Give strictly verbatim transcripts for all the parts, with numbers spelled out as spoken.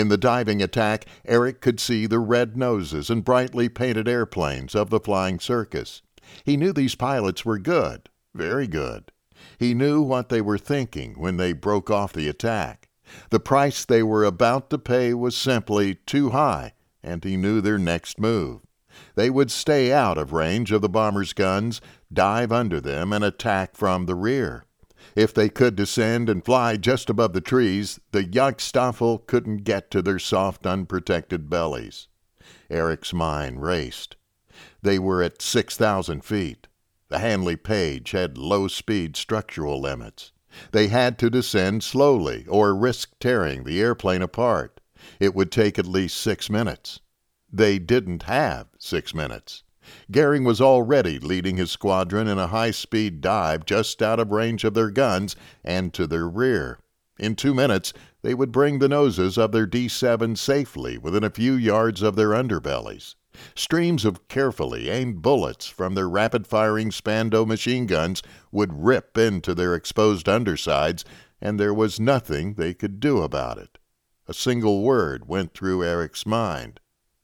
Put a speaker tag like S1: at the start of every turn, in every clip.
S1: In the diving attack, Eric could see the red noses and brightly painted airplanes of the flying circus. He knew these pilots were good, very good. He knew what they were thinking when they broke off the attack. The price they were about to pay was simply too high, and he knew their next move. They would stay out of range of the bombers' guns, dive under them, and attack from the rear. If they could descend and fly just above the trees, the Jagdstaffel couldn't get to their soft, unprotected bellies. Eric's mind raced. They were at six thousand feet. The Handley Page had low-speed structural limits. They had to descend slowly or risk tearing the airplane apart. It would take at least six minutes. They didn't have six minutes. Goering was already leading his squadron in a high-speed dive just out of range of their guns and to their rear. In two minutes, they would bring the noses of their D seven safely within a few yards of their underbellies. Streams of carefully aimed bullets from their rapid-firing Spandau machine guns would rip into their exposed undersides, and there was nothing they could do about it. A single word went through Eric's mind.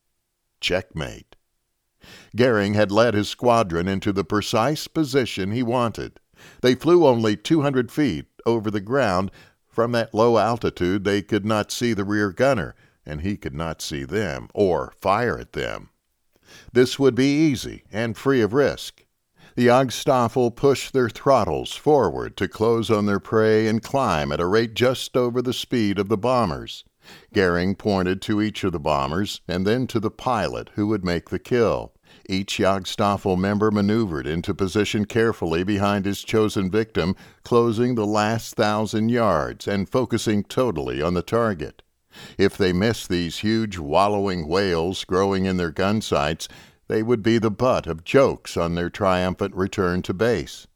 S1: Checkmate. Goering had led his squadron into the precise position he wanted. They flew only two hundred feet over the ground. From that low altitude they could not see the rear gunner, and he could not see them or fire at them. This would be easy and free of risk. The Jagdstaffel pushed their throttles forward to close on their prey and climb at a rate just over the speed of the bombers. Goering pointed to each of the bombers and then to the pilot who would make the kill. Each Jagdstaffel member maneuvered into position carefully behind his chosen victim, closing the last thousand yards and focusing totally on the target. If they missed these huge wallowing whales growing in their gun sights, they would be the butt of jokes on their triumphant return to base.